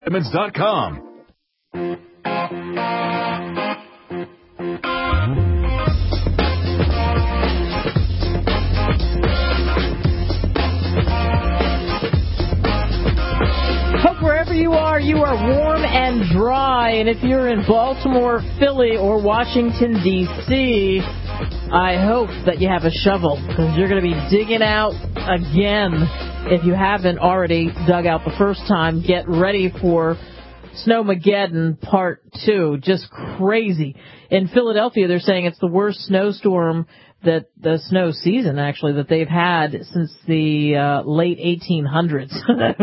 Edmunds.com. Hope wherever you are warm and dry. And if you're in Baltimore, Philly, or Washington, D.C., I hope that you have a shovel, because you're going to be digging out again. If you haven't already dug out the first time, get ready for Snowmageddon Part 2. Just crazy. In Philadelphia, they're saying it's the worst snowstorm, that the snow season, actually, that they've had since the late 1800s,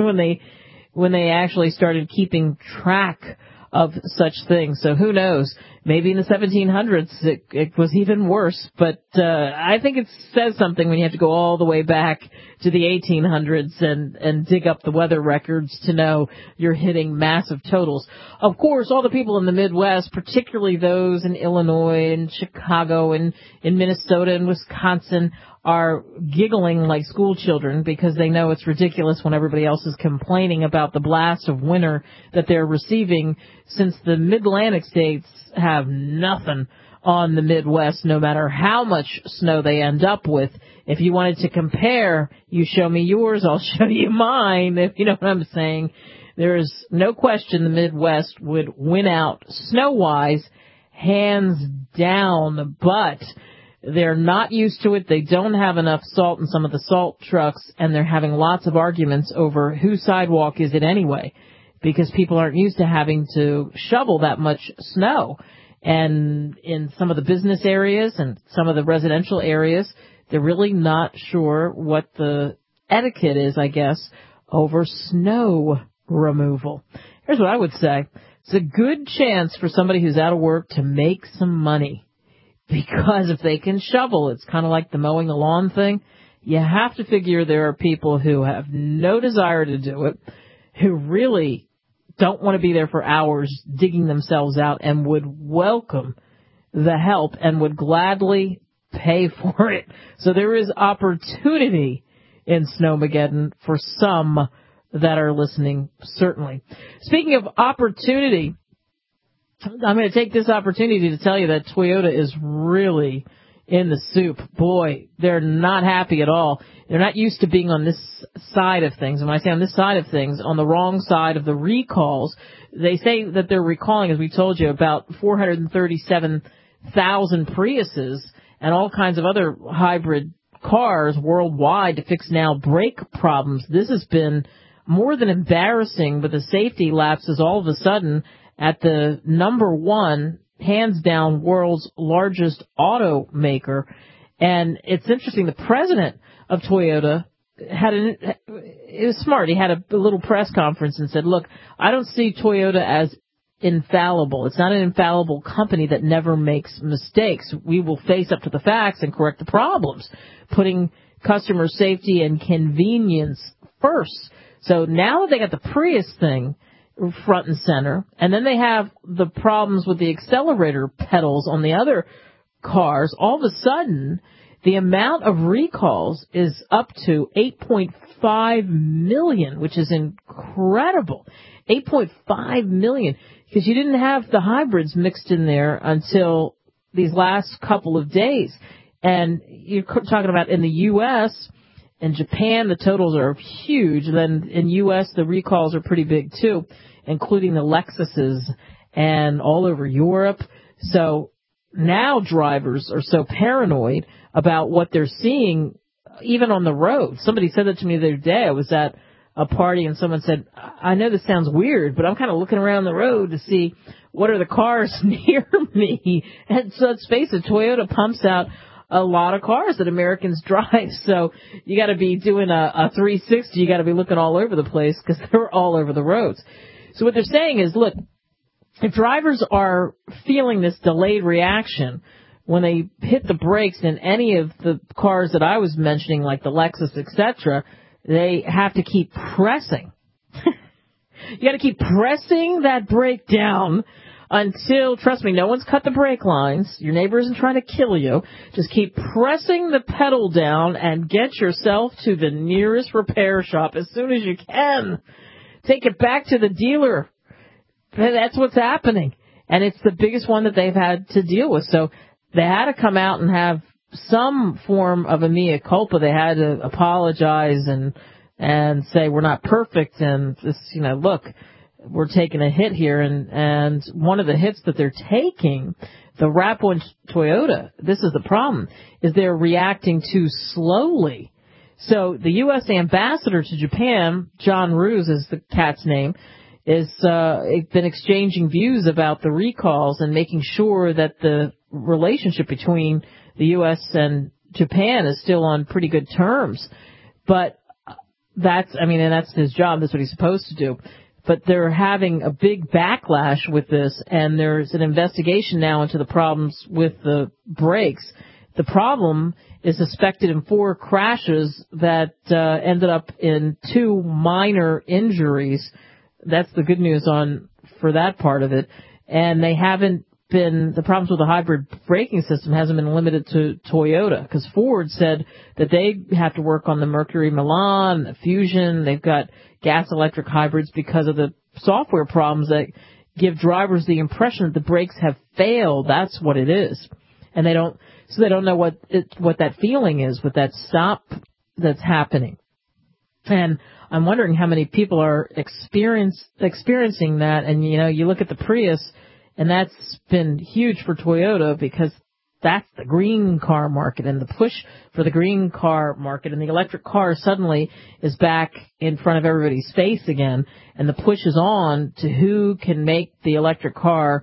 when they actually started keeping track of such things. So who knows? Maybe in the 1700s it was even worse. But I think it says something when you have to go all the way back to the 1800s and dig up the weather records to know you're hitting massive totals. Of course, all the people in the Midwest, particularly those in Illinois and Chicago and in Minnesota and Wisconsin, are giggling like school children because they know it's ridiculous when everybody else is complaining about the blast of winter that they're receiving, since the Mid-Atlantic states have nothing on the Midwest, no matter how much snow they end up with. If you wanted to compare, you show me yours, I'll show you mine, if you know what I'm saying. There is no question the Midwest would win out snow-wise, hands down, but they're not used to it. They don't have enough salt in some of the salt trucks, and they're having lots of arguments over whose sidewalk is it anyway, because people aren't used to having to shovel that much snow. And in some of the business areas and some of the residential areas, they're really not sure what the etiquette is, I guess, over snow removal. Here's what I would say. It's a good chance for somebody who's out of work to make some money. Because if they can shovel, it's kind of like the mowing the lawn thing. You have to figure there are people who have no desire to do it, who really don't want to be there for hours digging themselves out and would welcome the help and would gladly pay for it. So there is opportunity in Snowmageddon for some that are listening, certainly. Speaking of opportunity, I'm going to take this opportunity to tell you that Toyota is really in the soup. Boy, they're not happy at all. They're not used to being on this side of things. And when I say on this side of things, on the wrong side of the recalls, they say that they're recalling, as we told you, about 437,000 Priuses and all kinds of other hybrid cars worldwide to fix now brake problems. This has been more than embarrassing, but the safety lapses all of a sudden at the number one, hands down, world's largest automaker. And it's interesting, the president of Toyota it was smart. He had a little press conference and said, look, I don't see Toyota as infallible. It's not an infallible company that never makes mistakes. We will face up to the facts and correct the problems, putting customer safety and convenience first. So now that they got the Prius thing front and center, and then they have the problems with the accelerator pedals on the other cars, all of a sudden the amount of recalls is up to 8.5 million, which is incredible. 8.5 million, because you didn't have the hybrids mixed in there until these last couple of days. And you're talking about in the U.S., in Japan, the totals are huge. Then in U.S., the recalls are pretty big too, including the Lexuses and all over Europe. So now drivers are so paranoid about what they're seeing, even on the road. Somebody said that to me the other day. I was at a party and someone said, I know this sounds weird, but I'm kind of looking around the road to see what are the cars near me. And so let's face it, Toyota pumps out a lot of cars that Americans drive. So you got to be doing a 360. You got to be looking all over the place because they're all over the roads. So what they're saying is, look, if drivers are feeling this delayed reaction when they hit the brakes in any of the cars that I was mentioning, like the Lexus, etc., they have to keep pressing. You got to keep pressing that brake down until, trust me, no one's cut the brake lines. Your neighbor isn't trying to kill you. Just keep pressing the pedal down and get yourself to the nearest repair shop as soon as you can take it back to the dealer. That's what's happening. And it's the biggest one that they've had to deal with. So they had to come out and have some form of a mea culpa. They had to apologize and say we're not perfect and just, look, we're taking a hit here. And one of the hits that they're taking, the Rappo and Toyota, this is the problem, is they're reacting too slowly. So the U.S. ambassador to Japan, John Roos is the cat's name, is been exchanging views about the recalls and making sure that the relationship between the U.S. and Japan is still on pretty good terms. But that's his job. That's what he's supposed to do. But they're having a big backlash with this, and there's an investigation now into the problems with the brakes. The problem is suspected in 4 crashes that ended up in 2 minor injuries. That's the good news for that part of it. And the problems with the hybrid braking system hasn't been limited to Toyota, because Ford said that they have to work on the Mercury Milan, the Fusion. They've got gas-electric hybrids because of the software problems that give drivers the impression that the brakes have failed. That's what it is. And they don't know what that feeling is with that stop that's happening. And I'm wondering how many people are experiencing that. And, you look at the Prius, and that's been huge for Toyota because that's the green car market, and the push for the green car market and the electric car suddenly is back in front of everybody's face again. And the push is on to who can make the electric car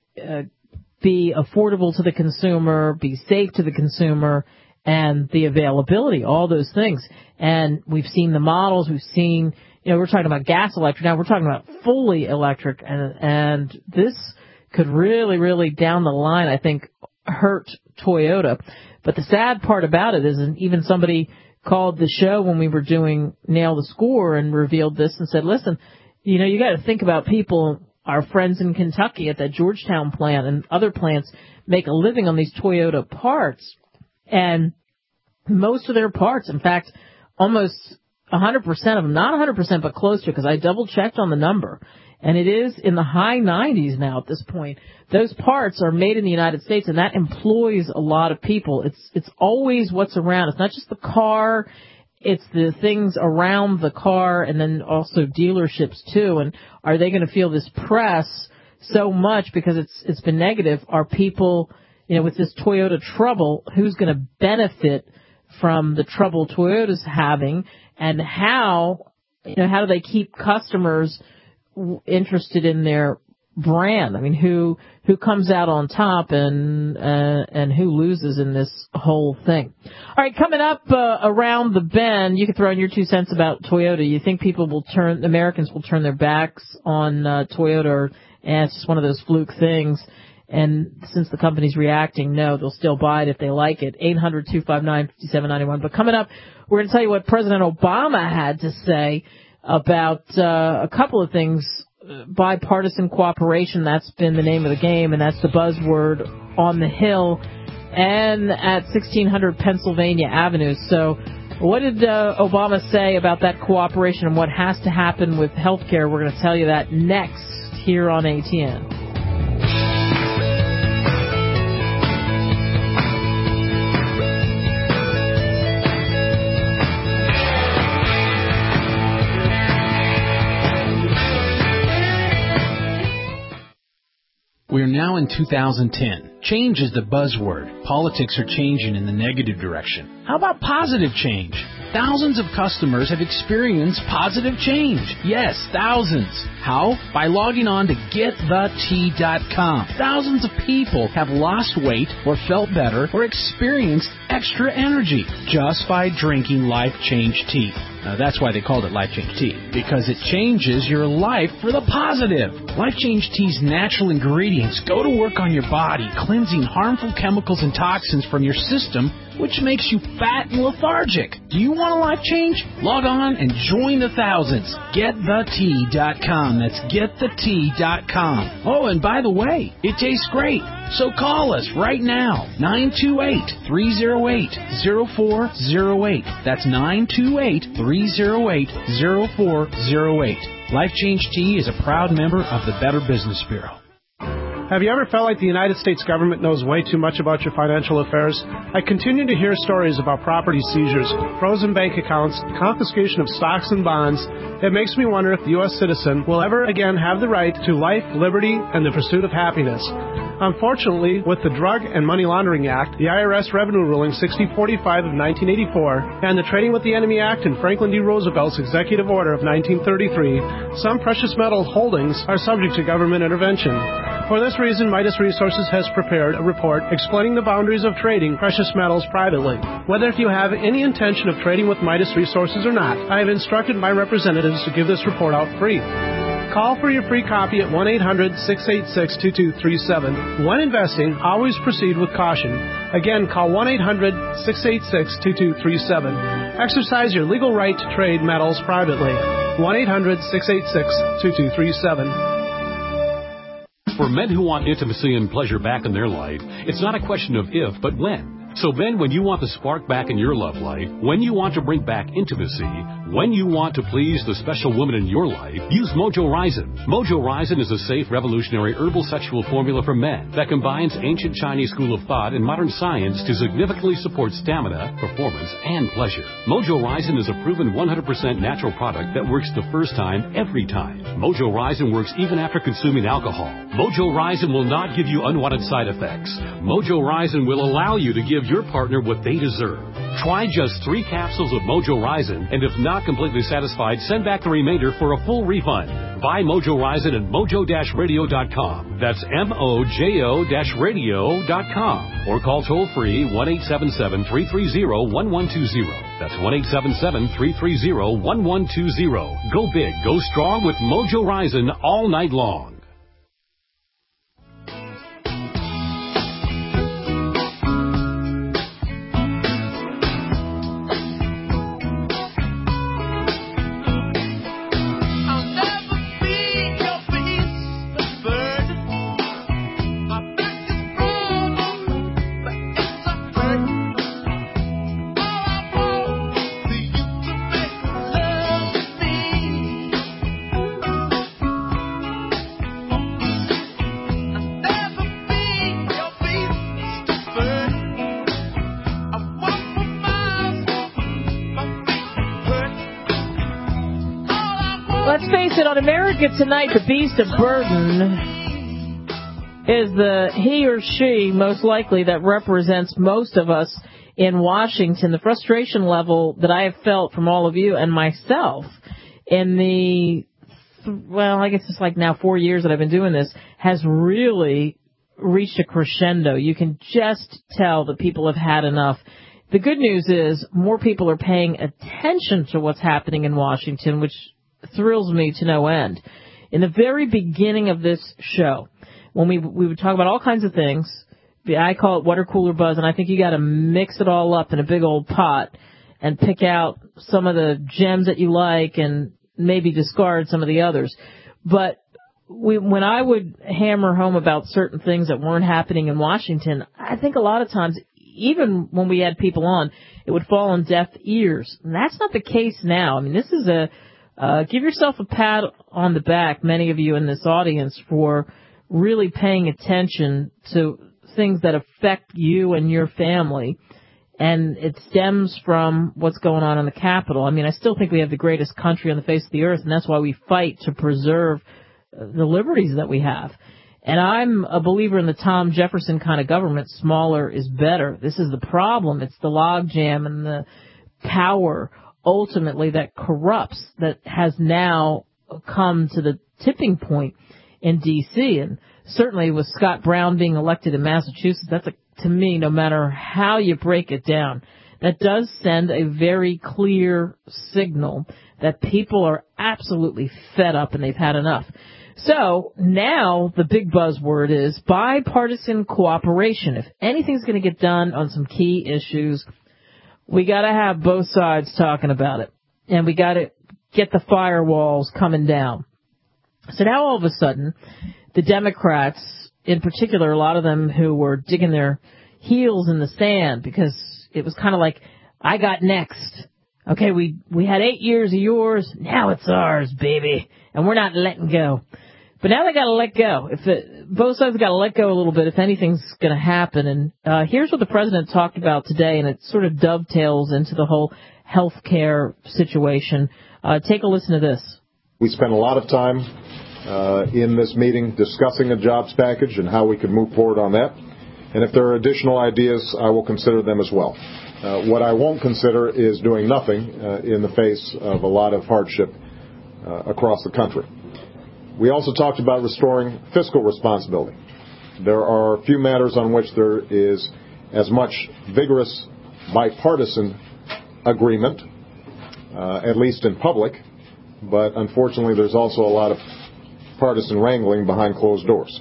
be affordable to the consumer, be safe to the consumer, and the availability, all those things. And we've seen the models, we've seen, we're talking about gas electric, now we're talking about fully electric, and this could really, really down the line, I think, hurt Toyota. But the sad part about it is, and even somebody called the show when we were doing Nail the Score and revealed this and said, listen, you got to think about people. Our friends in Kentucky at that Georgetown plant and other plants make a living on these Toyota parts. And most of their parts, in fact, almost 100% of them, not 100%, but close to it, because I double-checked on the number. And it is in the high 90s now at this point. Those parts are made in the United States, and that employs a lot of people. It's always what's around. It's not just the car. It's the things around the car, and then also dealerships too. And are they going to feel this press so much because it's been negative? Are people, with this Toyota trouble, who's going to benefit from the trouble Toyota's having, and how do they keep customers interested in their brand? I mean, who comes out on top and who loses in this whole thing? All right, coming up around the bend, you can throw in your 2 cents about Toyota. You think Americans will turn their backs on Toyota, or it's just one of those fluke things? And since the company's reacting, no, they'll still buy it if they like it. 800-259-5791. But coming up, we're going to tell you what President Obama had to say about a couple of things. Bipartisan cooperation, that's been the name of the game, and that's the buzzword on the Hill and at 1600 Pennsylvania Avenue. So what did Obama say about that cooperation and what has to happen with health care? We're going to tell you that next here on ATN. We are now in 2010. Change is the buzzword. Politics are changing in the negative direction. How about positive change? Thousands of customers have experienced positive change. Yes, thousands. How? By logging on to GetTheT.com. Thousands of people have lost weight or felt better or experienced extra energy just by drinking Life Change Tea. That's why they called it Life Change Tea, because it changes your life for the positive. Life Change Tea's natural ingredients go to work on your body, cleansing harmful chemicals and toxins from your system which makes you fat and lethargic. Do you want a life change? Log on and join the thousands. GetTheT.com. That's GetTheT.com. Oh, and by the way, it tastes great. So call us right now, 928-308-0408. That's 928-308-0408. Life Change Tea is a proud member of the Better Business Bureau. Have you ever felt like the United States government knows way too much about your financial affairs? I continue to hear stories about property seizures, frozen bank accounts, confiscation of stocks and bonds. It makes me wonder if the U.S. citizen will ever again have the right to life, liberty, and the pursuit of happiness. Unfortunately, with the Drug and Money Laundering Act, the IRS Revenue Ruling 6045 of 1984, and the Trading with the Enemy Act and Franklin D. Roosevelt's Executive Order of 1933, some precious metal holdings are subject to government intervention. For this reason, Midas Resources has prepared a report explaining the boundaries of trading precious metals privately. Whether if you have any intention of trading with Midas Resources or not, I have instructed my representatives to give this report out free. Call for your free copy at 1-800-686-2237. When investing, always proceed with caution. Again, call 1-800-686-2237. Exercise your legal right to trade metals privately. 1-800-686-2237. For men who want intimacy and pleasure back in their life, it's not a question of if, but when. So men, when you want the spark back in your love life, when you want to bring back intimacy, when you want to please the special woman in your life, use Mojo Ryzen. Mojo Ryzen is a safe, revolutionary herbal sexual formula for men that combines ancient Chinese school of thought and modern science to significantly support stamina, performance, and pleasure. Mojo Ryzen is a proven 100% natural product that works the first time, every time. Mojo Ryzen works even after consuming alcohol. Mojo Ryzen will not give you unwanted side effects. Mojo Ryzen will allow you to give your partner what they deserve. Try just 3 capsules of Mojo Ryzen, and if not completely satisfied, send back the remainder for a full refund. Buy Mojo Ryzen at mojo-radio.com. That's mojo-radio.com. Or call toll-free 1-877-330-1120. That's 1-877-330-1120. Go big, go strong with Mojo Ryzen all night long. On America Tonight, the beast of burden is the he or she, most likely, that represents most of us in Washington. The frustration level that I have felt from all of you and myself in the, well, I guess it's like now 4 years that I've been doing this, has really reached a crescendo. You can just tell that people have had enough. The good news is more people are paying attention to what's happening in Washington, which thrills me to no end. In the very beginning of this show, when we would talk about all kinds of things, I call it water cooler buzz, and I think you got to mix it all up in a big old pot and pick out some of the gems that you like and maybe discard some of the others. But when I would hammer home about certain things that weren't happening in Washington, I think a lot of times, even when we had people on, it would fall on deaf ears. And that's not the case now. I mean, this is give yourself a pat on the back, many of you in this audience, for really paying attention to things that affect you and your family. And it stems from what's going on in the Capitol. I mean, I still think we have the greatest country on the face of the earth, and that's why we fight to preserve the liberties that we have. And I'm a believer in the Tom Jefferson kind of government. Smaller is better. This is the problem. It's the logjam and the power ultimately that corrupts, that has now come to the tipping point in D.C. And certainly with Scott Brown being elected in Massachusetts, that's, to me, no matter how you break it down, that does send a very clear signal that people are absolutely fed up and they've had enough. So now the big buzzword is bipartisan cooperation. If anything's going to get done on some key issues, we got to have both sides talking about it. And we got to get the firewalls coming down. So now all of a sudden, the Democrats, in particular, a lot of them who were digging their heels in the sand because it was kind of like, I got next. Okay, we had 8 years of yours, now it's ours, baby. And we're not letting go. But now they got to let go. Both sides got to let go a little bit if anything's going to happen. And here's what the president talked about today, and it sort of dovetails into the whole health care situation. Take a listen to this. We spent a lot of time in this meeting discussing a jobs package and how we could move forward on that. And if there are additional ideas, I will consider them as well. What I won't consider is doing nothing in the face of a lot of hardship across the country. We also talked about restoring fiscal responsibility. There are a few matters on which there is as much vigorous bipartisan agreement, at least in public, but unfortunately there's also a lot of partisan wrangling behind closed doors.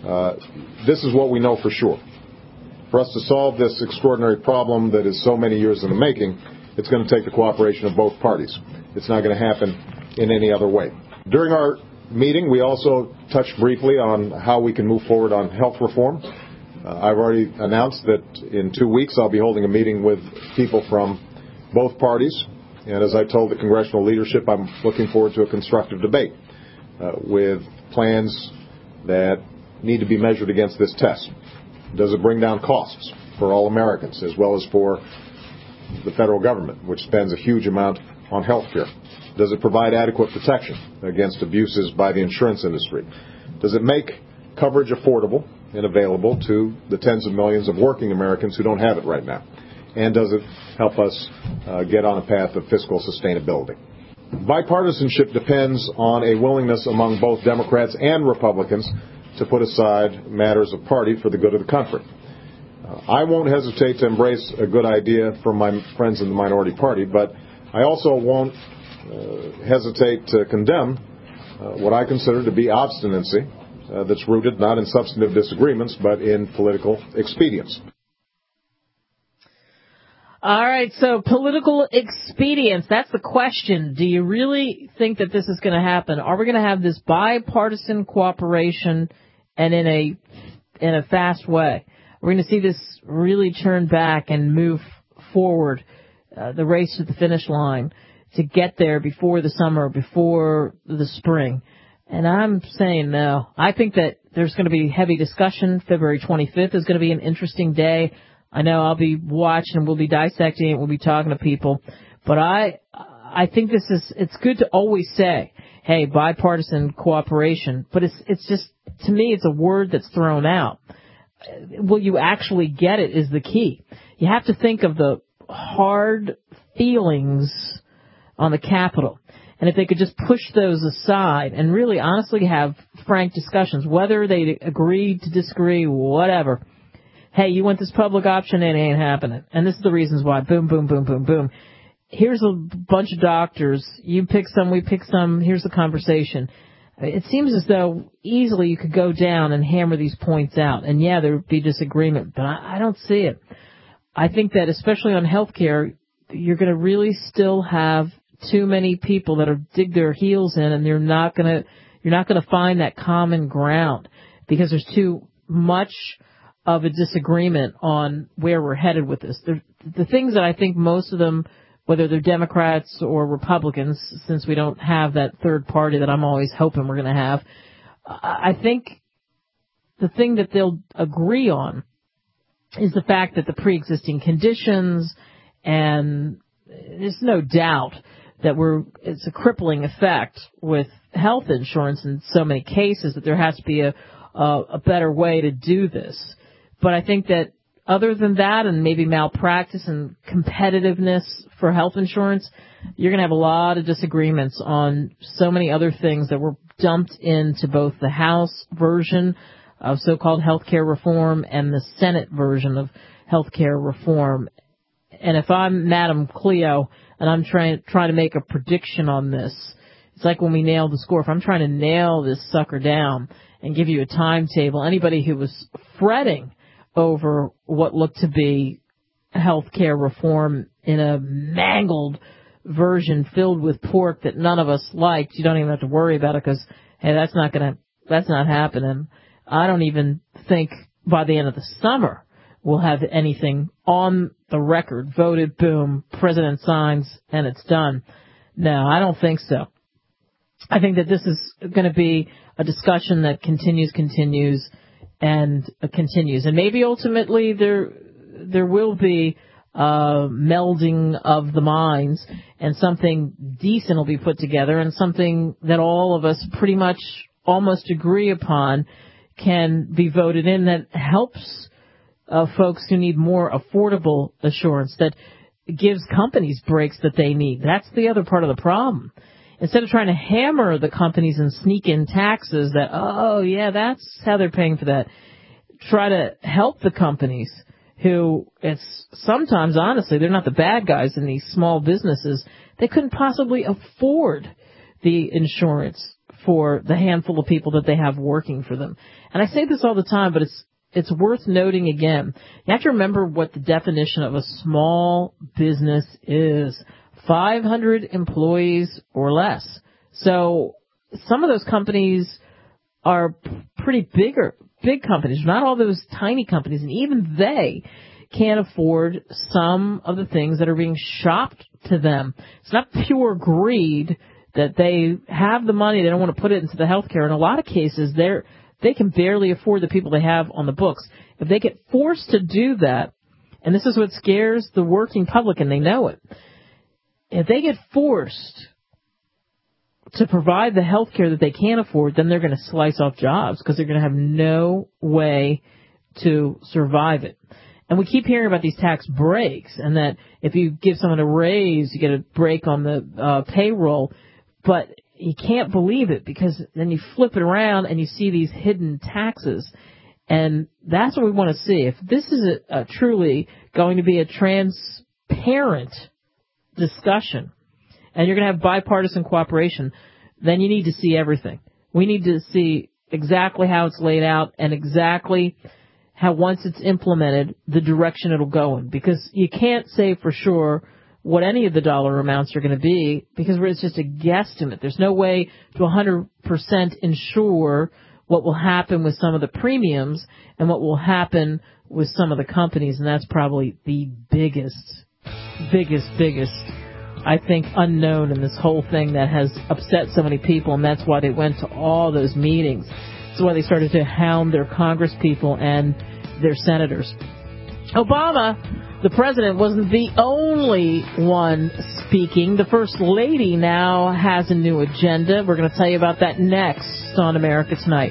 This is what we know for sure. For us to solve this extraordinary problem that is so many years in the making, it's going to take the cooperation of both parties. It's not going to happen in any other way. During our meeting, we also touched briefly on how we can move forward on health reform. I've already announced that in 2 weeks I'll be holding a meeting with people from both parties. And as I told the congressional leadership, I'm looking forward to a constructive debate with plans that need to be measured against this test. Does it bring down costs for all Americans as well as for the federal government, which spends a huge amount on health care? Does it provide adequate protection against abuses by the insurance industry? Does it make coverage affordable and available to the tens of millions of working Americans who don't have it right now? And does it help us get on a path of fiscal sustainability? Bipartisanship depends on a willingness among both Democrats and Republicans to put aside matters of party for the good of the country. I won't hesitate to embrace a good idea from my friends in the minority party, but I also won't hesitate to condemn what I consider to be obstinacy that's rooted not in substantive disagreements, but in political expedience. All right, so political expedience, that's the question. Do you really think that this is going to happen? Are we going to have this bipartisan cooperation and in a fast way? We're going to see this really turn back and move forward, the race to the finish line to get there before the summer, before the spring. And I'm saying no. I think that there's going to be heavy discussion. February 25th is going to be an interesting day. I know I'll be watching, we'll be dissecting it, we'll be talking to people. But I think it's good to always say, hey, bipartisan cooperation. But it's just, to me, it's a word that's thrown out. Will you actually get it is the key. You have to think of the hard feelings on the Capitol. And if they could just push those aside and really honestly have frank discussions, whether they agree to disagree, whatever. Hey, you want this public option? It ain't happening. And this is the reasons why. Boom, boom, boom, boom, boom. Here's a bunch of doctors. You pick some, we pick some. Here's the conversation. It seems as though easily you could go down and hammer these points out. And, yeah, there would be disagreement, but I don't see it. I think that especially on health care, you're going to really still have too many people that are dig their heels in, and you're not going to find that common ground because there's too much of a disagreement on where we're headed with this. The things that I think most of them, whether they're Democrats or Republicans, since we don't have that third party that I'm always hoping we're going to have, I think the thing that they'll agree on is the fact that the pre-existing conditions, and there's no doubt that it's a crippling effect with health insurance in so many cases that there has to be a better way to do this. But I think that other than that and maybe malpractice and competitiveness for health insurance, you're going to have a lot of disagreements on so many other things that were dumped into both the House version of so-called health care reform and the Senate version of health care reform. And if I'm Madam Cleo and I'm trying to make a prediction on this, It's like when we nailed the score. If I'm trying to nail this sucker down and give you a timetable, anybody who was fretting over what looked to be health care reform in a mangled version filled with pork that none of us liked, you don't even have to worry about it because, hey, that's not happening. I don't even think by the end of the summer we'll have anything on the record, voted, boom, president signs, and it's done. No, I don't think so. I think that this is going to be a discussion that continues, and maybe ultimately there will be melding of the minds, and something decent will be put together, and something that all of us pretty much almost agree upon can be voted in that helps folks who need more affordable assurance, that gives companies breaks that they need. That's the other part of the problem. Instead of trying to hammer the companies and sneak in taxes that, oh, yeah, that's how they're paying for that, try to help the companies who, it's sometimes, honestly, they're not the bad guys in these small businesses. They couldn't possibly afford the insurance for the handful of people that they have working for them. And I say this all the time, but it's worth noting again. You have to remember what the definition of a small business is. 500 employees or less. So some of those companies are pretty big companies, not all those tiny companies, and even they can't afford some of the things that are being shopped to them. It's not pure greed that they have the money, they don't want to put it into the health care. In a lot of cases, they can barely afford the people they have on the books. If they get forced to do that, and this is what scares the working public, and they know it, if they get forced to provide the health care that they can't afford, then they're going to slice off jobs because they're going to have no way to survive it. And we keep hearing about these tax breaks, and that if you give someone a raise, you get a break on the payroll. But you can't believe it, because then you flip it around and you see these hidden taxes. And that's what we want to see. If this is truly going to be a transparent discussion, and you're going to have bipartisan cooperation, then you need to see everything. We need to see exactly how it's laid out and exactly how, once it's implemented, the direction it'll go in. Because you can't say for sure what any of the dollar amounts are going to be, because it's just a guesstimate. There's no way to 100% ensure what will happen with some of the premiums and what will happen with some of the companies, and that's probably the biggest, I think, unknown in this whole thing that has upset so many people, and that's why they went to all those meetings. That's why they started to hound their Congress people and their senators. Obama, the president, wasn't the only one speaking. The First Lady now has a new agenda. We're going to tell you about that next on America Tonight.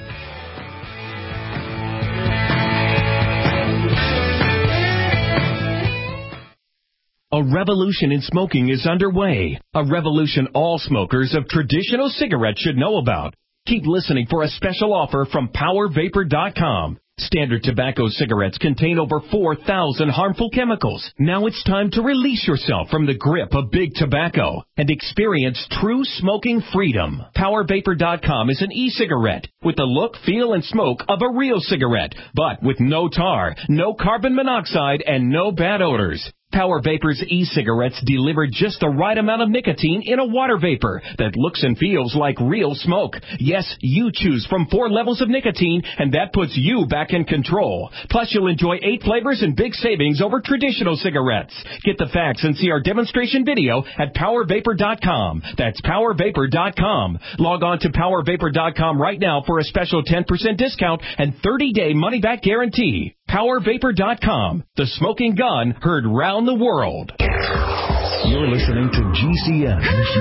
A revolution in smoking is underway. A revolution all smokers of traditional cigarettes should know about. Keep listening for a special offer from PowerVapor.com. Standard tobacco cigarettes contain over 4,000 harmful chemicals. Now it's time to release yourself from the grip of big tobacco and experience true smoking freedom. PowerVapor.com is an e-cigarette with the look, feel, and smoke of a real cigarette, but with no tar, no carbon monoxide, and no bad odors. Power Vapor's e-cigarettes deliver just the right amount of nicotine in a water vapor that looks and feels like real smoke. Yes, you choose from 4 levels of nicotine, and that puts you back in control. Plus, you'll enjoy 8 flavors and big savings over traditional cigarettes. Get the facts and see our demonstration video at PowerVapor.com. That's PowerVapor.com. Log on to PowerVapor.com right now for a special 10% discount and 30-day money-back guarantee. PowerVapor.com. The smoking gun heard round the world. You're listening to GCN.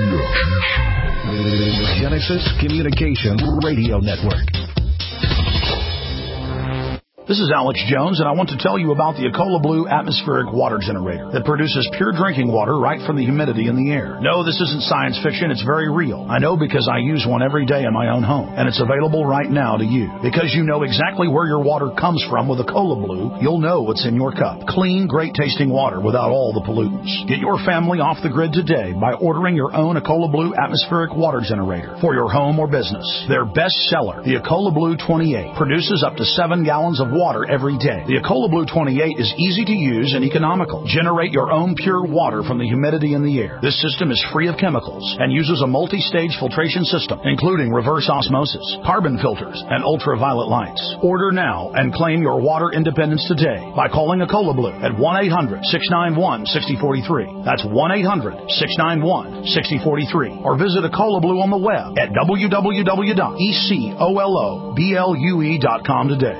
The Genesis Communications Radio Network. This is Alex Jones, and I want to tell you about the Ecola Blue atmospheric water generator that produces pure drinking water right from the humidity in the air. No, this isn't science fiction. It's very real. I know because I use one every day in my own home, and it's available right now to you. Because you know exactly where your water comes from with Ecola Blue, you'll know what's in your cup. Clean, great-tasting water without all the pollutants. Get your family off the grid today by ordering your own Ecola Blue atmospheric water generator for your home or business. Their best seller, the Ecola Blue 28, produces up to 7 gallons of water every day. The Ecola Blue 28 is easy to use and economical. Generate your own pure water from the humidity in the air. This system is free of chemicals and uses a multi-stage filtration system, including reverse osmosis, carbon filters, and ultraviolet lights. Order now and claim your water independence today by calling Ecola Blue at 1-800-691-6043. That's 1-800-691-6043. Or visit Ecola Blue on the web at www.ecoloblu.com today.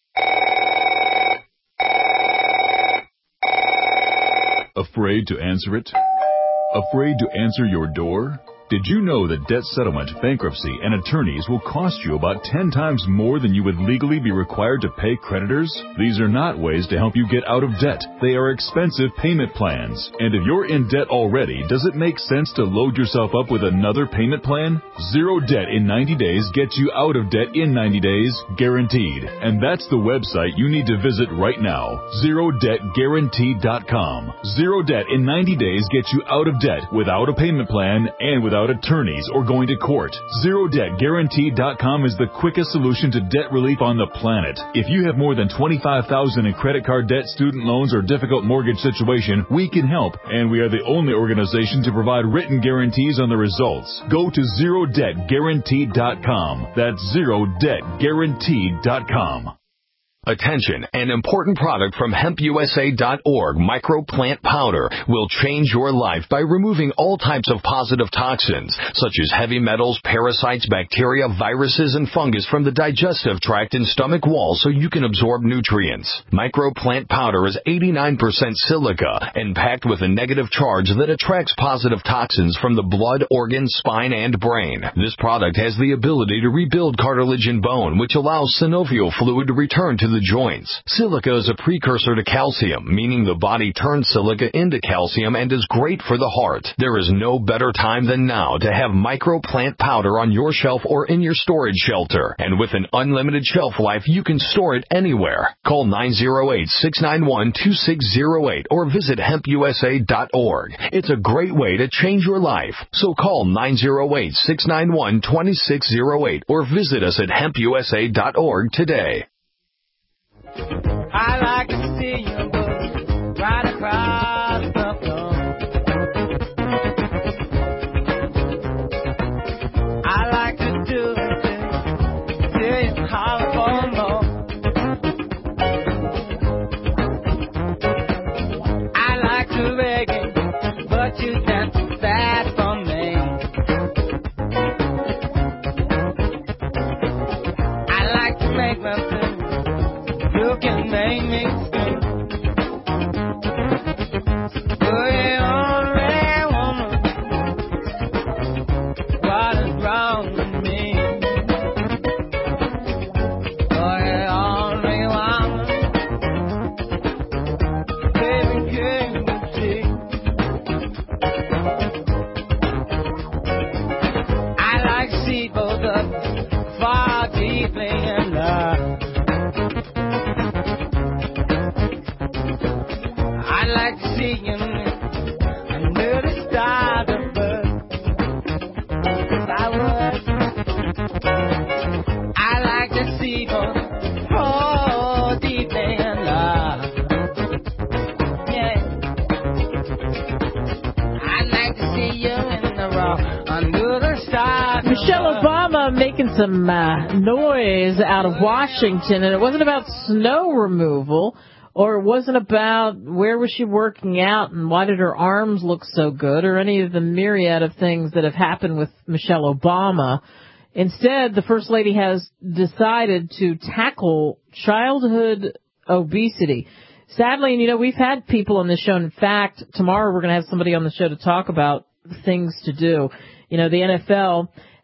Afraid to answer it? Afraid to answer your door? Did you know that debt settlement, bankruptcy, and attorneys will cost you about 10 times more than you would legally be required to pay creditors? These are not ways to help you get out of debt. They are expensive payment plans. And if you're in debt already, does it make sense to load yourself up with another payment plan? Zero debt in 90 days gets you out of debt in 90 days, guaranteed. And that's the website you need to visit right now, ZeroDebtGuaranteed.com. Zero debt in 90 days gets you out of debt without a payment plan and without attorneys or going to court. ZeroDebtGuaranteed.com is the quickest solution to debt relief on the planet. If you have more than $25,000 in credit card debt, student loans, or difficult mortgage situation, we can help, and we are the only organization to provide written guarantees on the results. Go to ZeroDebtGuaranteed.com. That's ZeroDebtGuaranteed.com. Attention, an important product from HempUSA.org, microplant powder, will change your life by removing all types of positive toxins, such as heavy metals, parasites, bacteria, viruses, and fungus from the digestive tract and stomach wall so you can absorb nutrients. Microplant powder is 89% silica and packed with a negative charge that attracts positive toxins from the blood, organs, spine, and brain. This product has the ability to rebuild cartilage and bone, which allows synovial fluid to return to the joints. Silica is a precursor to calcium, meaning the body turns silica into calcium and is great for the heart. There is no better time than now to have microplant powder on your shelf or in your storage shelter. And with an unlimited shelf life, you can store it anywhere. Call 908-691-2608 or visit HempUSA.org. It's a great way to change your life. So call 908-691-2608 or visit us at HempUSA.org today. I like to see you move right across the floor. I like to do it till you holler for more. I like to beg you, but you stand too fast for me. I like to make myself. You can make me scream. You're the only woman. What is wrong with me? You're the only woman. Baby, can you see? I like to see both of us far deeply in love. I like to see you under the stars above. I like to see both oh deep in love. Yeah. I like to see you in the raw under the stars. Michelle Obama making some noise out of Washington, and it wasn't about snow removal. Or it wasn't about where was she working out and why did her arms look so good or any of the myriad of things that have happened with Michelle Obama. Instead, the First Lady has decided to tackle childhood obesity. Sadly, and we've had people on this show. In fact, tomorrow we're going to have somebody on the show to talk about things to do. The NFL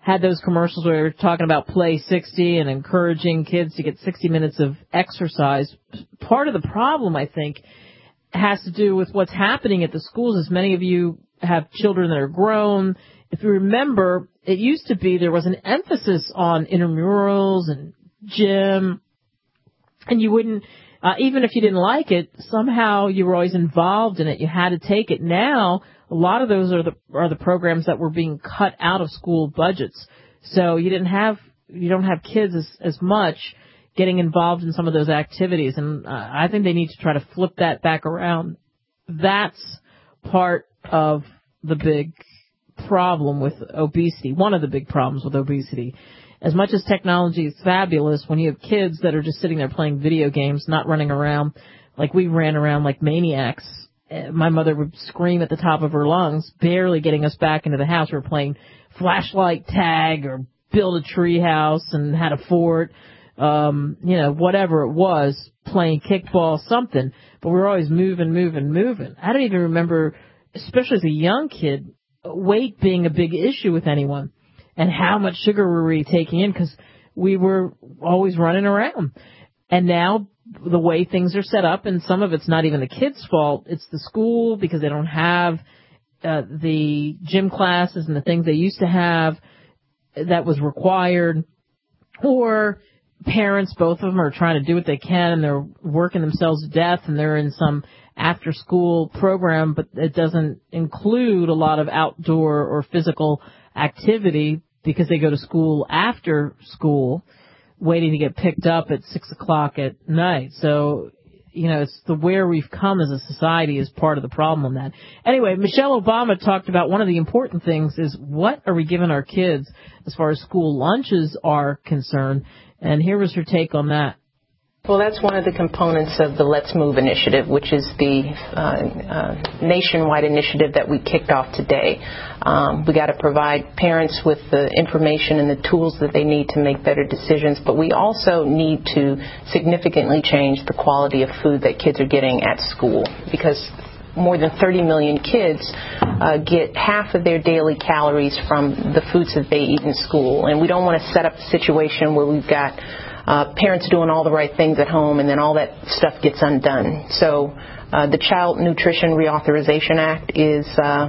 had those commercials where we were talking about Play 60 and encouraging kids to get 60 minutes of exercise. Part of the problem, I think, has to do with what's happening at the schools, as many of you have children that are grown. If you remember, it used to be there was an emphasis on intramurals and gym, and you wouldn't, even if you didn't like it, somehow you were always involved in it. You had to take it. Now, a lot of those are the programs that were being cut out of school budgets. So you don't have kids as much getting involved in some of those activities, and I think they need to try to flip that back around. That's part of the big problem with obesity, one of the big problems with obesity. As much as technology is fabulous, when you have kids that are just sitting there playing video games, not running around like we ran around like maniacs, my mother would scream at the top of her lungs, barely getting us back into the house. We were playing flashlight tag or build a tree house and had a fort, whatever it was, playing kickball, something. But we were always moving. I don't even remember, especially as a young kid, weight being a big issue with anyone and how much sugar were we taking in, because we were always running around. And now the way things are set up, and some of it's not even the kids' fault, it's the school, because they don't have the gym classes and the things they used to have that was required, or parents, both of them are trying to do what they can, and they're working themselves to death, and they're in some after-school program, but it doesn't include a lot of outdoor or physical activity because they go to school after school, waiting to get picked up at 6 o'clock at night. So, it's the where we've come as a society is part of the problem on that. Anyway, Michelle Obama talked about one of the important things is what are we giving our kids as far as school lunches are concerned, and here was her take on that. Well, that's one of the components of the Let's Move initiative, which is the nationwide initiative that we kicked off today. We got to provide parents with the information and the tools that they need to make better decisions, but we also need to significantly change the quality of food that kids are getting at school, because more than 30 million kids get half of their daily calories from the foods that they eat in school. And we don't want to set up a situation where we've got parents doing all the right things at home and then all that stuff gets undone. So the Child Nutrition Reauthorization Act is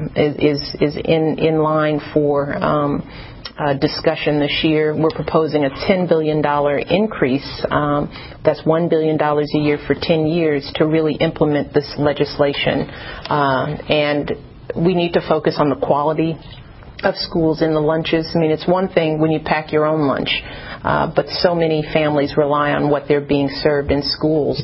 in line for discussion this year. We're proposing a $10 billion increase. That's $1 billion a year for 10 years to really implement this legislation. And we need to focus on the quality of schools in the lunches. I mean, it's one thing when you pack your own lunch, but so many families rely on what they're being served in schools.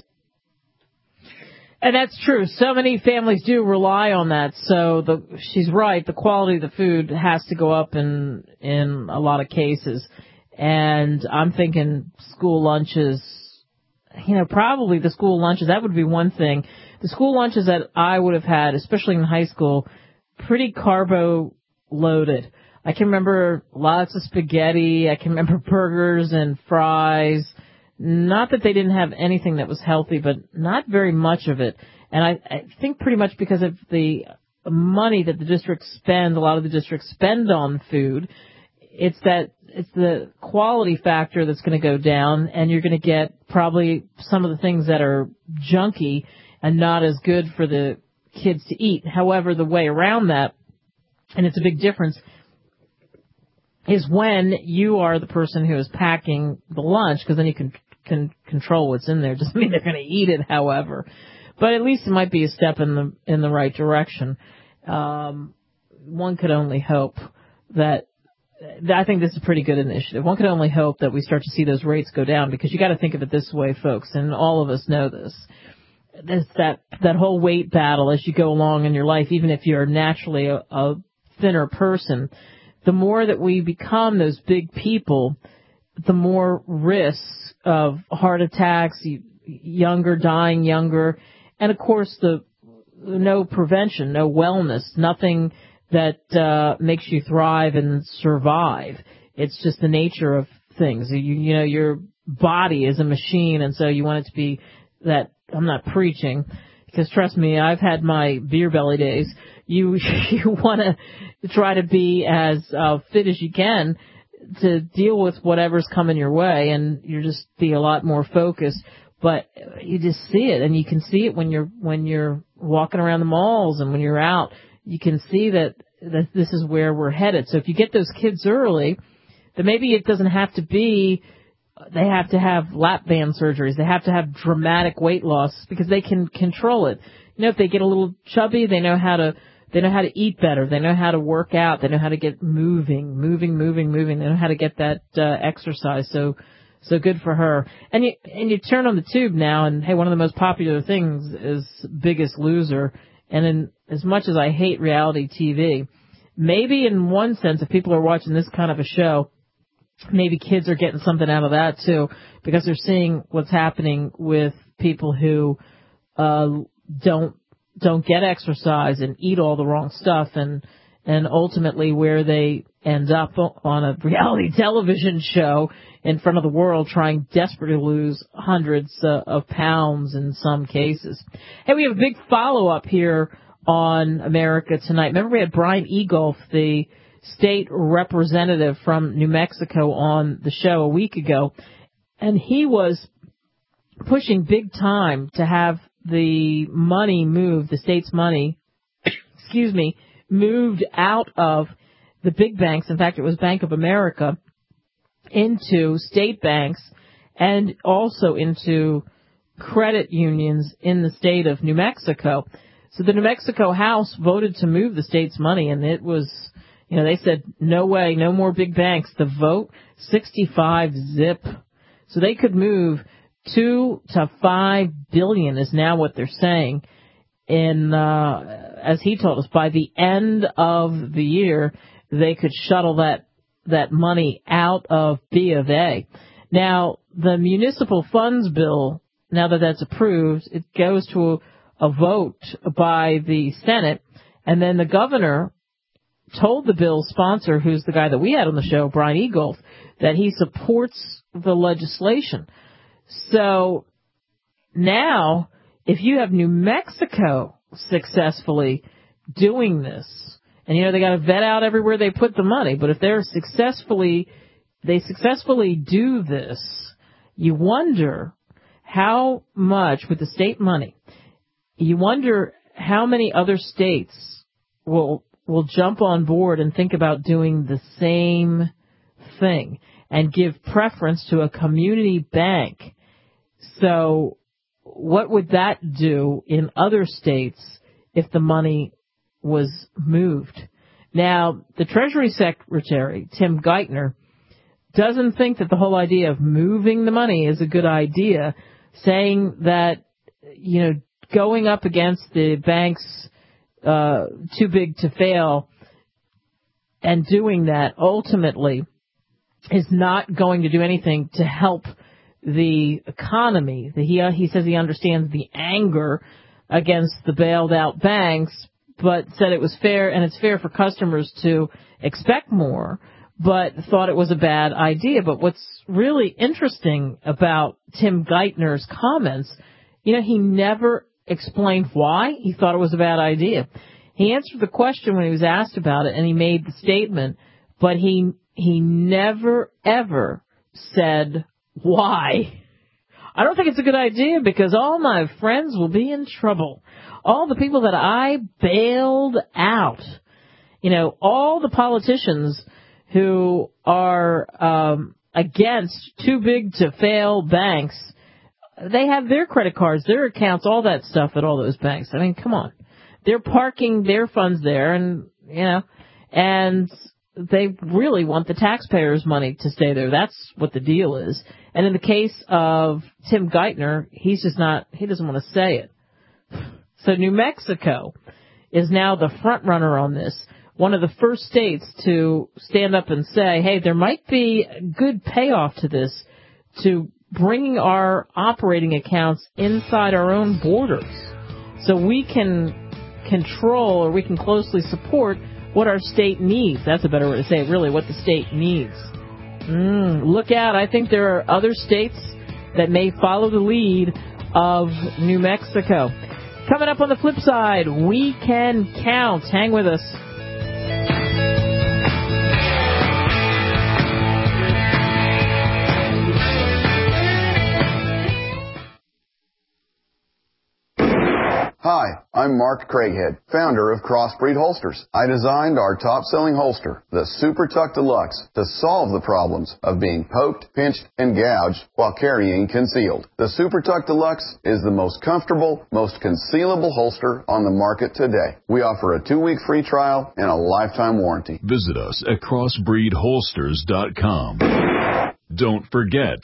And that's true. So many families do rely on that. So she's right. The quality of the food has to go up in a lot of cases. And I'm thinking school lunches, probably the school lunches, that would be one thing. The school lunches that I would have had, especially in high school, pretty carbo loaded. I can remember lots of spaghetti. I can remember burgers and fries. Not that they didn't have anything that was healthy, but not very much of it. And I think pretty much because of the money that the districts spend, a lot of the districts spend on food, it's the quality factor that's going to go down, and you're going to get probably some of the things that are junky and not as good for the kids to eat. However, the way around that, and it's a big difference, is when you are the person who is packing the lunch, because then you can control what's in there. Doesn't mean they're going to eat it, however. But at least it might be a step in the right direction. One could only hope that I think this is a pretty good initiative. One could only hope that we start to see those rates go down, because you got to think of it this way, folks, and all of us know this. There's that whole weight battle as you go along in your life, even if you're naturally a thinner person. The more that we become those big people, the more risks of heart attacks, dying younger, and of course no prevention, no wellness, nothing that makes you thrive and survive. It's just the nature of things. Your body is a machine, and so you want it to be that. I'm not preaching, because trust me, I've had my beer belly days. You want to try to be as fit as you can, to deal with whatever's coming your way, and you just be a lot more focused. But you just see it, and you can see it when you're walking around the malls and when you're out. You can see that this is where we're headed. So if you get those kids early, then maybe it doesn't have to be they have to have lap band surgeries. They have to have dramatic weight loss because they can control it. If they get a little chubby, they know how to eat better. They know how to work out. They know how to get moving. They know how to get that exercise. So good for her. And you turn on the tube now, and hey, one of the most popular things is Biggest Loser. And as much as I hate reality TV, maybe in one sense, if people are watching this kind of a show, maybe kids are getting something out of that too, because they're seeing what's happening with people who don't get exercise and eat all the wrong stuff, and ultimately where they end up on a reality television show in front of the world trying desperately to lose hundreds of pounds in some cases. Hey, we have a big follow-up here on America Tonight. Remember we had Brian Egolf, the state representative from New Mexico, on the show a week ago, and he was pushing big time to have the money moved, the state's money, moved out of the big banks. In fact, it was Bank of America, into state banks and also into credit unions in the state of New Mexico. So the New Mexico House voted to move the state's money, and it was, they said, no way, no more big banks. The vote, 65-0. So they could move $2 to $5 billion is now what they're saying. As he told us, by the end of the year, they could shuttle that money out of B of A. Now, the municipal funds bill, now that that's approved, it goes to a vote by the Senate, and then the governor told the bill's sponsor, who's the guy that we had on the show, Brian Egolf, that he supports the legislation. So now, if you have New Mexico successfully doing this, and they got to vet out everywhere they put the money, but if they successfully do this, you wonder how much with the state money. You wonder how many other states will jump on board and think about doing the same thing and give preference to a community bank. So what would that do in other states if the money was moved? Now, the Treasury Secretary, Tim Geithner, doesn't think that the whole idea of moving the money is a good idea, saying that, going up against the banks too big to fail and doing that ultimately is not going to do anything to help the economy. He says he understands the anger against the bailed out banks, but said it was fair, and it's fair for customers to expect more, but thought it was a bad idea. But what's really interesting about Tim Geithner's comments, he never explained why he thought it was a bad idea. He answered the question when he was asked about it, and he made the statement, but he never, ever said why. I don't think it's a good idea because all my friends will be in trouble. All the people that I bailed out, all the politicians who are against too big to fail banks, they have their credit cards, their accounts, all that stuff at all those banks. I mean, come on. They're parking their funds there, and they really want the taxpayers' money to stay there. That's what the deal is. And in the case of Tim Geithner, he doesn't want to say it. So New Mexico is now the front runner on this. One of the first states to stand up and say, hey, there might be a good payoff to this, to bringing our operating accounts inside our own borders so we can control, or we can closely support what our state needs. That's a better way to say it, really, what the state needs. Look out. I think there are other states that may follow the lead of New Mexico. Coming up on the flip side, we can count. Hang with us. Hi, I'm Mark Craighead, founder of Crossbreed Holsters. I designed our top-selling holster, the Super Tuck Deluxe, to solve the problems of being poked, pinched, and gouged while carrying concealed. The Super Tuck Deluxe is the most comfortable, most concealable holster on the market today. We offer a 2-week free trial and a lifetime warranty. Visit us at crossbreedholsters.com. Don't forget,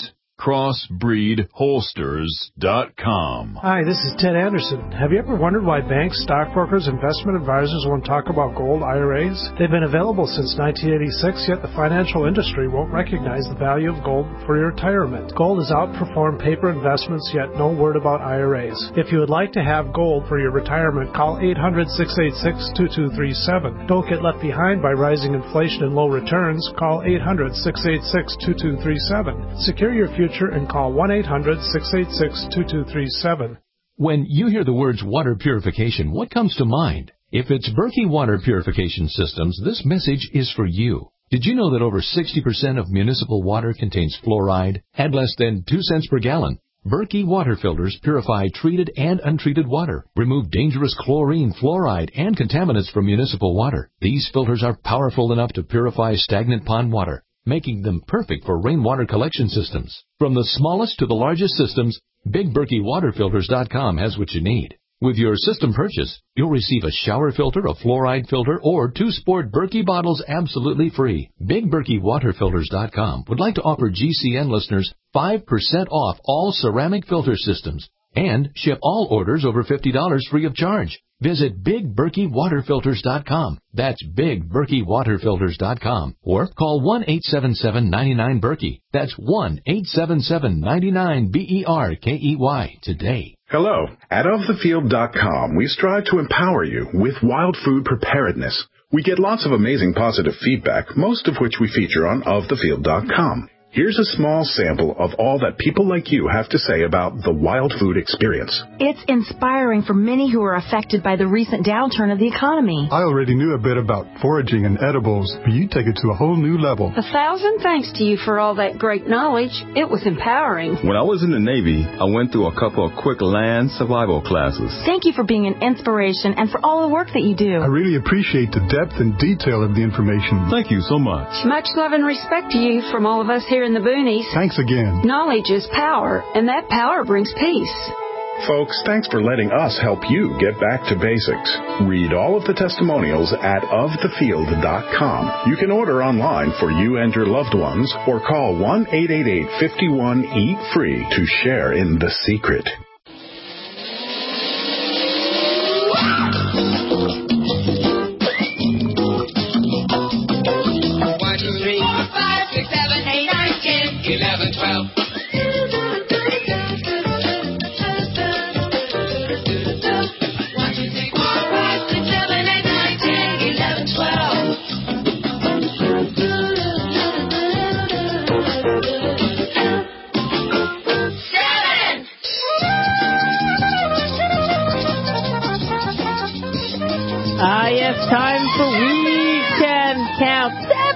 crossbreedholsters.com. Hi, this is Ted Anderson. Have you ever wondered why banks, stockbrokers, investment advisors won't talk about gold IRAs? They've been available since 1986, yet the financial industry won't recognize the value of gold for your retirement. Gold has outperformed paper investments, yet no word about IRAs. If you would like to have gold for your retirement, call 800-686-2237. Don't get left behind by rising inflation and low returns. Call 800-686-2237. Secure your future and call 1-800-686-2237. When you hear the words water purification, what comes to mind? If it's Berkey Water Purification Systems, this message is for you. Did you know that over 60% of municipal water contains fluoride at less than 2 cents per gallon? Berkey water filters purify treated and untreated water, remove dangerous chlorine, fluoride, and contaminants from municipal water. These filters are powerful enough to purify stagnant pond water, making them perfect for rainwater collection systems. From the smallest to the largest systems, BigBerkeyWaterFilters.com has what you need. With your system purchase, you'll receive a shower filter, a fluoride filter, or 2 sport Berkey bottles absolutely free. BigBerkeyWaterFilters.com would like to offer GCN listeners 5% off all ceramic filter systems and ship all orders over $50 free of charge. Visit BigBerkeyWaterFilters.com. That's BigBerkeyWaterFilters.com. Or call 1-877-99-BERKEY. That's 1-877-99-BERKEY today. Hello. At OfTheField.com, we strive to empower you with wild food preparedness. We get lots of amazing positive feedback, most of which we feature on OfTheField.com. Here's a small sample of all that people like you have to say about the wild food experience. It's inspiring for many who are affected by the recent downturn of the economy. I already knew a bit about foraging and edibles, but you take it to a whole new level. 1,000 thanks to you for all that great knowledge. It was empowering. When I was in the Navy, I went through a couple of quick land survival classes. Thank you for being an inspiration and for all the work that you do. I really appreciate the depth and detail of the information. Thank you so much. Much love and respect to you from all of us here in the boonies. Thanks again. Knowledge is power, and that power brings peace. Folks, thanks for letting us help you get back to basics. Read all of the testimonials at ofthefield.com. You can order online for you and your loved ones or call 1-888-51-EAT-FREE to share in the secret. Time for We Can Count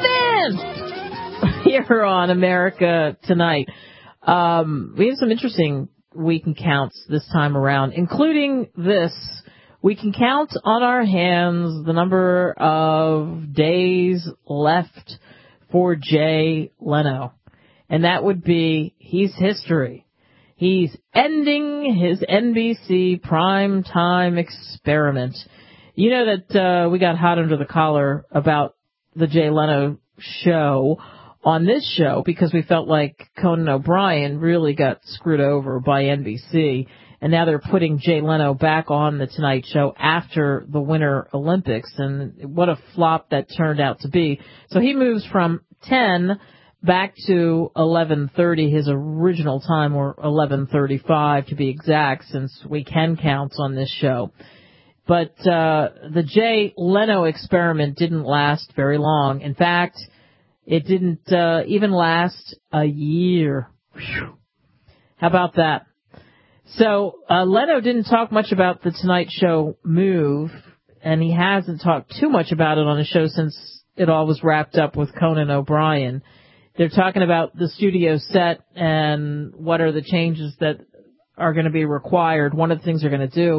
7 here on America Tonight. We have some interesting We Can Counts this time around, including this. We can count on our hands the number of days left for Jay Leno. And that would be, he's history. He's ending his NBC primetime experiment. You know that we got hot under the collar about the Jay Leno show on this show because we felt like Conan O'Brien really got screwed over by NBC, and now they're putting Jay Leno back on the Tonight Show after the Winter Olympics, and what a flop that turned out to be. So he moves from 10 back to 11:30, his original time, or 11:35 to be exact, since we can count on this show. But the Jay Leno experiment didn't last very long. In fact, it didn't even last a year. Whew. How about that? So Leno didn't talk much about the Tonight Show move, and he hasn't talked too much about it on the show since it all was wrapped up with Conan O'Brien. They're talking about the studio set and what are the changes that are going to be required. One of the things they're going to do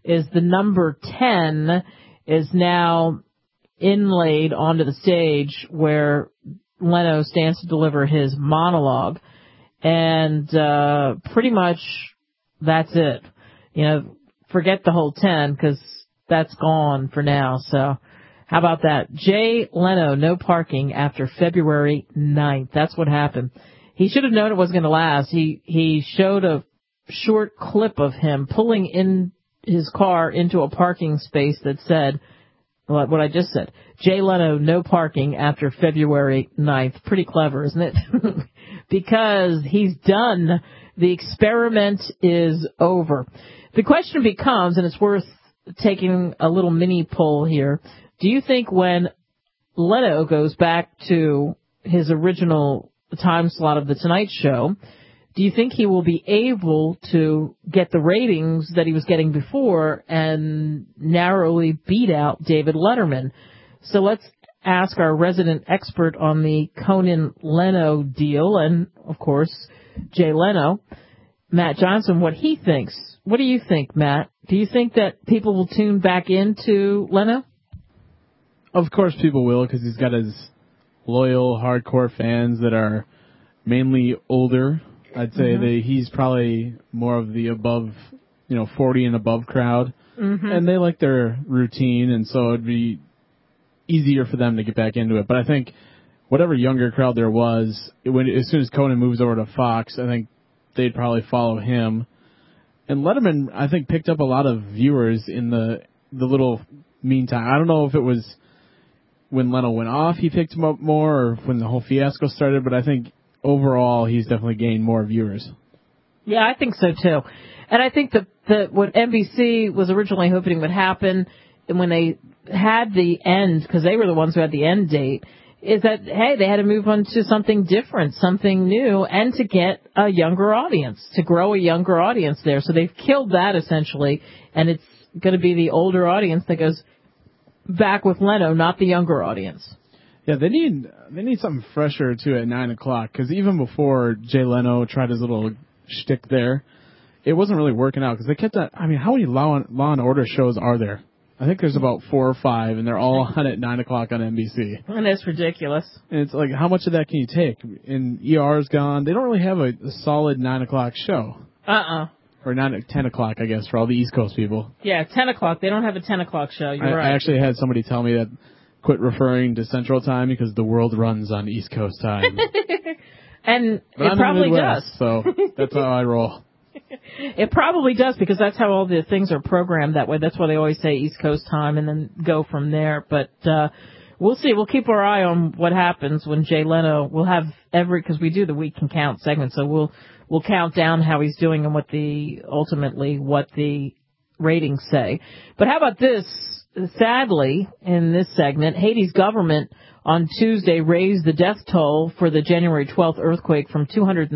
is the number 10 is now inlaid onto the stage where Leno stands to deliver his monologue. And pretty much that's it. You know, forget the whole 10 because that's gone for now. So how about that? Jay Leno, no parking after February 9th. That's what happened. He should have known it wasn't going to last. He showed a short clip of him pulling in his car into a parking space that said what I just said. Jay Leno, no parking after February 9th. Pretty clever, isn't it? Because he's done. The experiment is over. The question becomes, and it's worth taking a little mini poll here, do you think when Leno goes back to his original time slot of The Tonight Show, do you think he will be able to get the ratings that he was getting before and narrowly beat out David Letterman? So let's ask our resident expert on the Conan-Leno deal and, of course, Jay Leno, Matt Johnson, what he thinks. What do you think, Matt? Do you think that people will tune back into Leno? Of course people will, because he's got his loyal, hardcore fans that are mainly older. I'd say that he's probably more of the above, 40 and above crowd. And they like their routine, and so it'd be easier for them to get back into it. But I think whatever younger crowd there was, as soon as Conan moves over to Fox, I think they'd probably follow him. And Letterman, I think, picked up a lot of viewers in the little meantime. I don't know if it was when Leno went off he picked him up more, or when the whole fiasco started, but I think overall he's definitely gained more viewers. Yeah, I think so too. And I think that what NBC was originally hoping would happen, and when they had the end, because they were the ones who had the end date, is that, hey, they had to move on to something different, something new, and to get a younger audience, to grow a younger audience there. So they've killed that essentially, and it's going to be the older audience that goes back with Leno, not the younger audience. Yeah, they need something fresher too at 9 o'clock, because even before Jay Leno tried his little shtick there, it wasn't really working out, because they kept that. I mean, how many Law and Order shows are there? I think there's about 4 or 5, and they're all on at 9 o'clock on NBC. And that's ridiculous. And it's like, how much of that can you take? And ER's gone. They don't really have a solid 9 o'clock show. Or 10 o'clock, I guess, for all the East Coast people. Yeah, 10 o'clock. They don't have a 10 o'clock show. You're right. I actually had somebody tell me that quit referring to Central Time because the world runs on East Coast time. And but it I'm probably in the Midwest, does. So that's how I roll. It probably does, because that's how all the things are programmed that way. That's why they always say East Coast time and then go from there. But we'll see. We'll keep our eye on what happens when Jay Leno, we'll have because we do the Week Can Count segment, so we'll count down how he's doing and what the ratings say. But how about this? Sadly, in this segment, Haiti's government on Tuesday raised the death toll for the January 12th earthquake from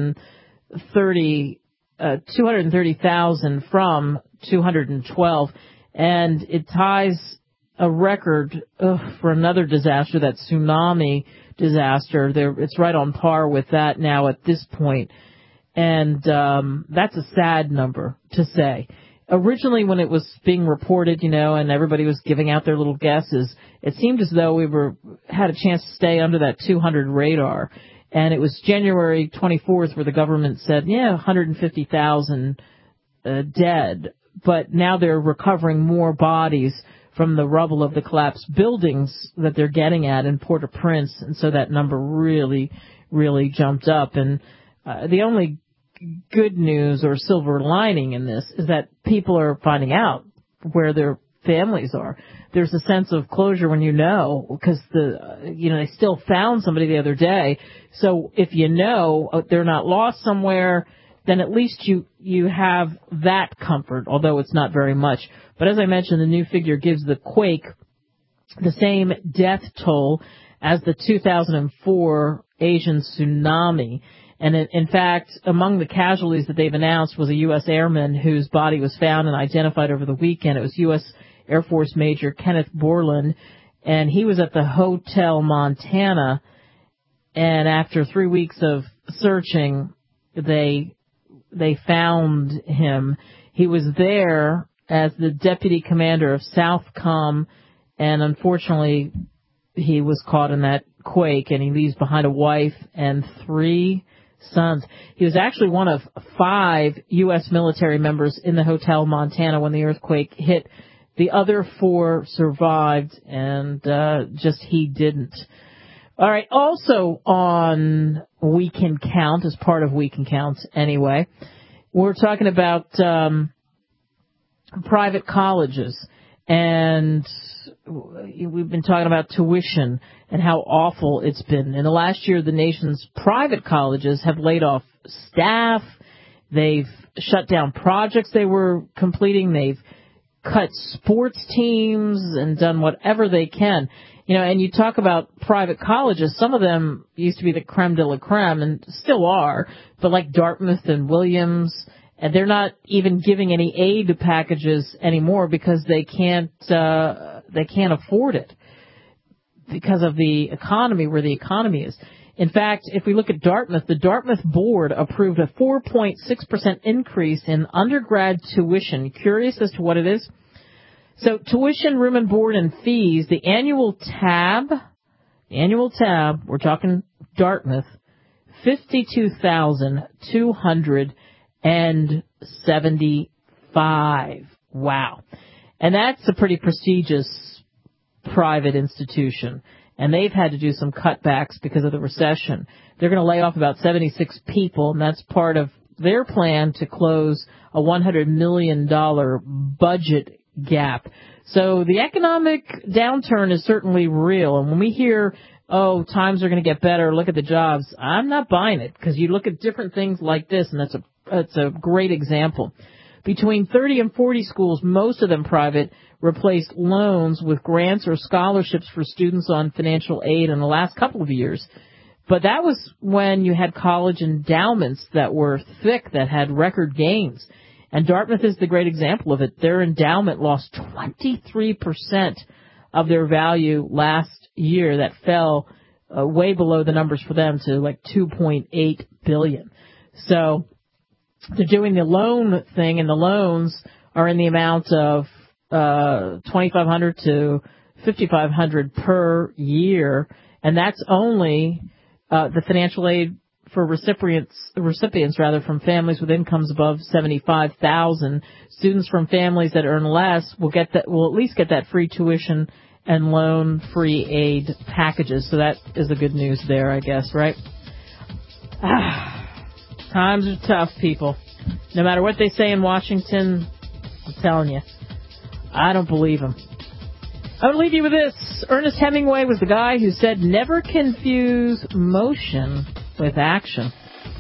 230,000 from 212, and it ties a record for another disaster, that tsunami disaster. It's right on par with that now at this point, and that's a sad number to say. Originally, when it was being reported, and everybody was giving out their little guesses, it seemed as though we had a chance to stay under that 200 radar. And it was January 24th where the government said, 150,000 dead. But now they're recovering more bodies from the rubble of the collapsed buildings that they're getting at in Port-au-Prince. And so that number really, really jumped up. And the only good news or silver lining in this is that people are finding out where their families are. There's a sense of closure when because they still found somebody the other day. So if they're not lost somewhere, then at least you have that comfort, although it's not very much. But as I mentioned, the new figure gives the quake the same death toll as the 2004 Asian tsunami. And in fact, among the casualties that they've announced was a U.S. airman whose body was found and identified over the weekend. It was U.S. Air Force Major Kenneth Borland, and he was at the Hotel Montana, and after 3 weeks of searching, they found him. He was there as the deputy commander of Southcom, and unfortunately he was caught in that quake, and he leaves behind a wife and 3 sons. He was actually one of 5 U.S. military members in the Hotel Montana when the earthquake hit. The other 4 survived, and just he didn't. All right, also on We Can Count, as part of We Can Count anyway, we're talking about private colleges, and we've been talking about tuition and how awful it's been. In the last year, the nation's private colleges have laid off staff. They've shut down projects they were completing. They've cut sports teams and done whatever they can. You know, and you talk about private colleges, some of them used to be the creme de la creme and still are, but like Dartmouth and Williams, and they're not even giving any aid packages anymore because they can't afford it because of the economy, where the economy is. In fact, if we look at Dartmouth, the Dartmouth board approved a 4.6% increase in undergrad tuition. Curious as to what it is? So tuition, room and board, and fees, the annual tab, we're talking Dartmouth, $52,275. Wow. And that's a pretty prestigious private institution. And they've had to do some cutbacks because of the recession. They're going to lay off about 76 people, and that's part of their plan to close a $100 million budget gap. So the economic downturn is certainly real. And when we hear, oh, times are going to get better, look at the jobs, I'm not buying it, because you look at different things like this, and that's a great example. Between 30 and 40 schools, most of them private, replaced loans with grants or scholarships for students on financial aid in the last couple of years. But that was when you had college endowments that were thick, that had record gains. And Dartmouth is the great example of it. Their endowment lost 23% of their value last year. That fell way below the numbers for them to like $2.8 billion. So they're doing the loan thing, and the loans are in the amount of $2,500 to $5,500 per year, and that's only the financial aid for recipients from families with incomes above $75,000. Students from families that earn less will at least get that free tuition and loan-free aid packages. So that is the good news there, I guess, right? Times are tough, people. No matter what they say in Washington, I'm telling you, I don't believe them. I would leave you with this. Ernest Hemingway was the guy who said, never confuse motion with action.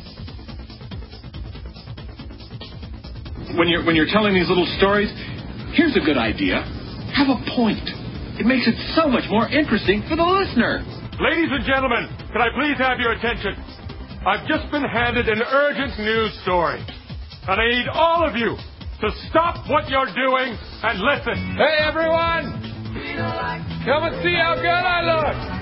When you're telling these little stories, here's a good idea. Have a point. It makes it so much more interesting for the listener. Ladies and gentlemen, can I please have your attention? I've just been handed an urgent news story, and I need all of you to stop what you're doing and listen. Hey, everyone! Come and see how good I look!